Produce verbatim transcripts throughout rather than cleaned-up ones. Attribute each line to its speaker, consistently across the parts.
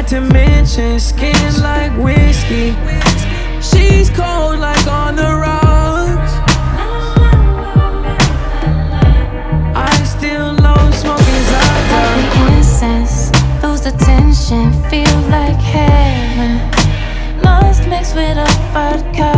Speaker 1: not to mention skin like whiskey. She's cold like on the rocks. I still love smoking Zaza.
Speaker 2: Like the incense, lose the tension, feel like heaven. Lust mixed with a vodka.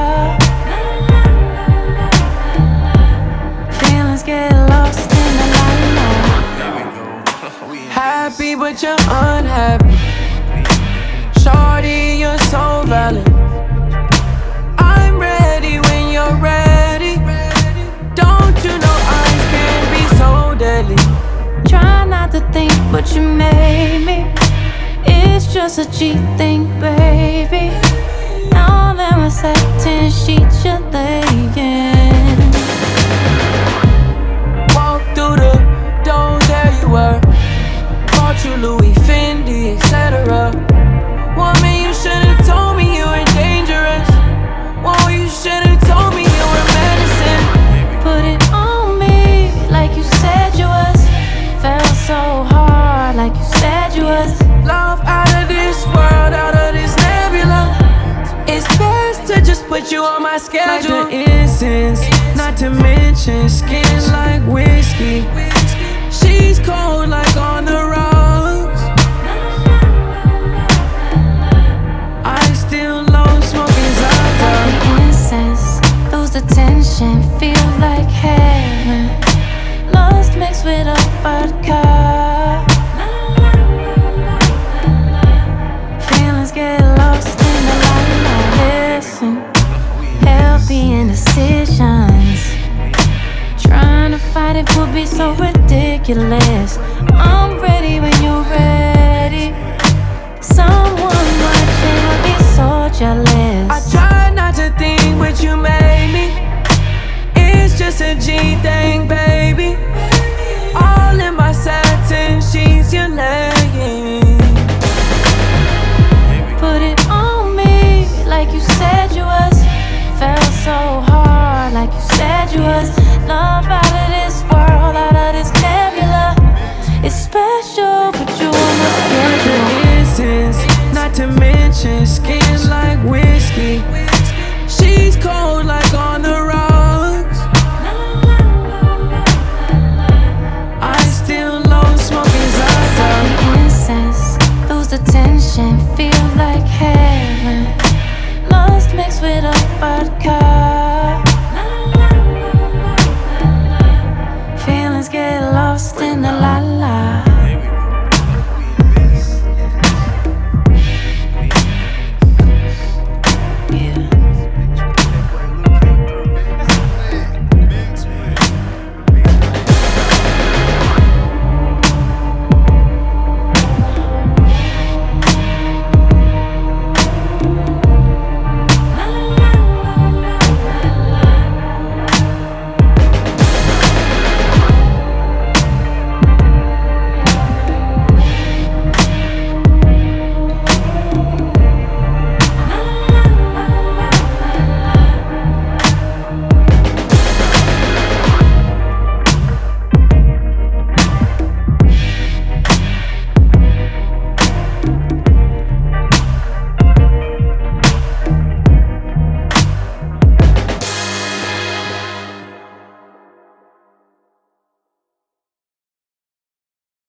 Speaker 2: Feelings get lost in the limelight.
Speaker 1: Happy but you're unhappy. Shorty, you're so valid. I'm ready when you're ready. Don't you know eyes can be so deadly?
Speaker 2: Try not to think what you made me. It's just a cheap thing, baby. Now that my satin sheets you're laying.
Speaker 1: Walk through the door, there you were. Bought you Louis, Fendi, et cetera. Woman, you should've told me you were dangerous. Whoa, you should've told me you were medicine.
Speaker 2: Put it on me like you said you was. Felt so hard like you said you was.
Speaker 1: Love out of this world, out of this nebula. It's best to just put you on my schedule. Like the incense, not to mention skin like whiskey. She's cold like on the rocks. I still love smoking Zaza.
Speaker 2: Like the incense, lose the tension, feel like heaven. Lust mixed with a vodka. Feelings get lost in the limelight. Listen, healthy indecisions. Trying to fight it would be so ridiculous. I'm ready when you're ready. Someone watching would be so jealous.
Speaker 1: I try not to think what you made me. It's just a G thing, baby. All in my satin sheets you're laying.
Speaker 2: Put it on me like you said you was. Felt so hard like you said you was. Love out of this world, out of this nebula. It's special, but you almost
Speaker 1: Like the
Speaker 2: schedule.
Speaker 1: incense, not to mention skin